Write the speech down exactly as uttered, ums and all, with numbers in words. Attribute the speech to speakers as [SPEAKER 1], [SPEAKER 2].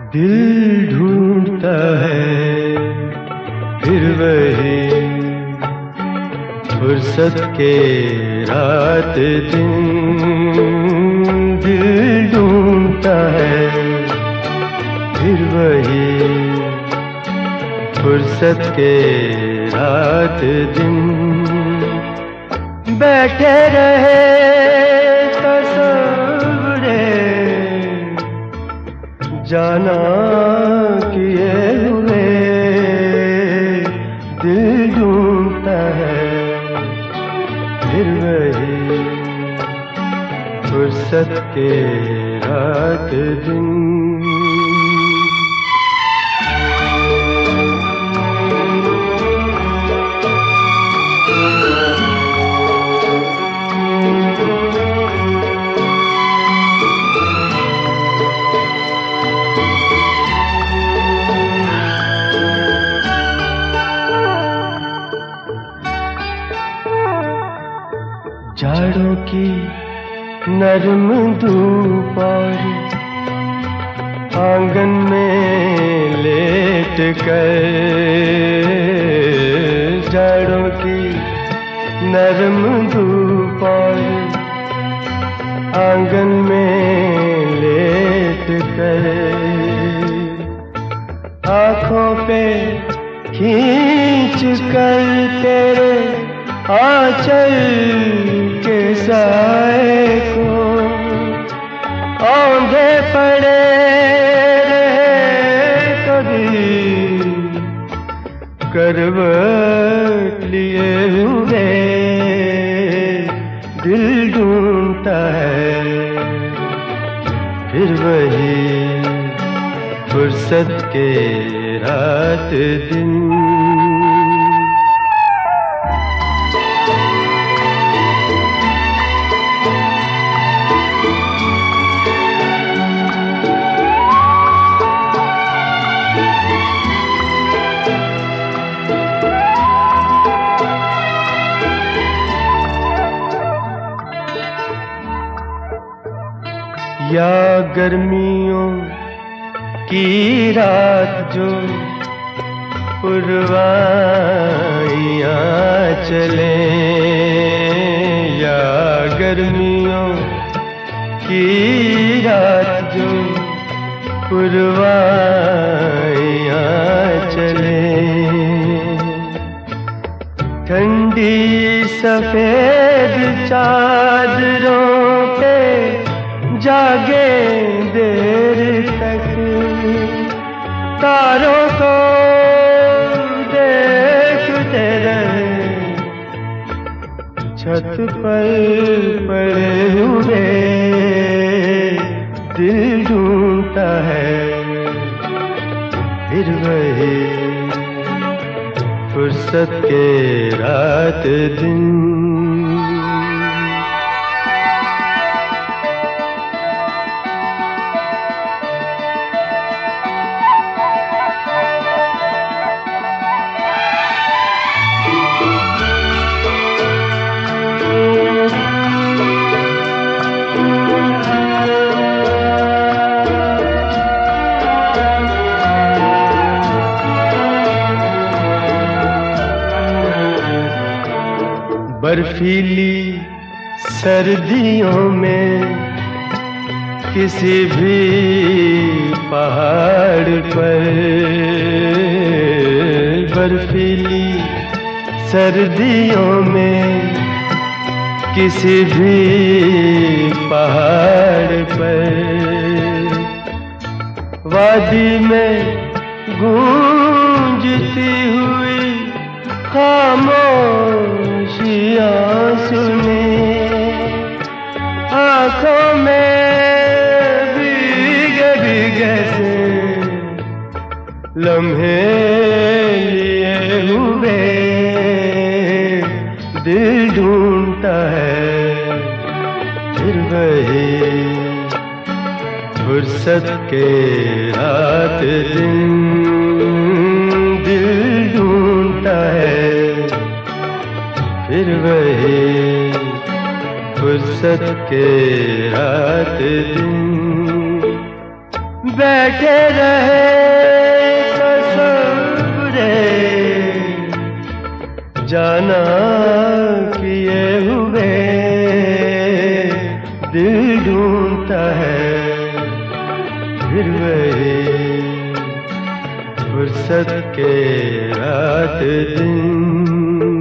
[SPEAKER 1] दिल ढूंढता है फिर वही फुर्सत के रात दिन। दिल ढूंढता है फिर वही फुर्सत के रात दिन। बैठे रहे तस्वुरे जाना किए हुए। दिल ढूंढता है फिर वही फुर्सत के रात दिन। जाड़ों की नरम धूप और आंगन में लेट कर। जाड़ों की नरम धूप और आंगन में लेट कर। आँखों पे खींच कर तेरे आंचल के साए को औंधे पड़े रहे कभी करवट लिए हुए। दिल ढूंढता है फिर वही फुर्सत के रात दिन। या गर्मियों की रात जो पुरवाइयाँ चले। या गर्मियों की रात जो पुरवाइयाँ चले। ठंडी सफेद चादरों पे जागे देर तक। तारों को देखते रहे छत पर पड़े हुए। दिल ढूंढता है फिर वही फुर्सत के रात दिन। बर्फीली सर्दियों में किसी भी पहाड़ पर। बर्फीली सर्दियों में किसी भी पहाड़ पर। वादी में गूंजती हुई खामोशियाँ सुने। आँखों में भीगे भीगे से लम्हे लिए हुए। दिल ढूंढता है फिर वही फुर्सत के रात दिन। दिल ढूंढता है फिर वही फुर्सत के रात दिन। बैठ बैठे रहे तसव्वुरे जाना किए हुए दिल ढूंढता है फिर वही फुर्सत के रात दिन।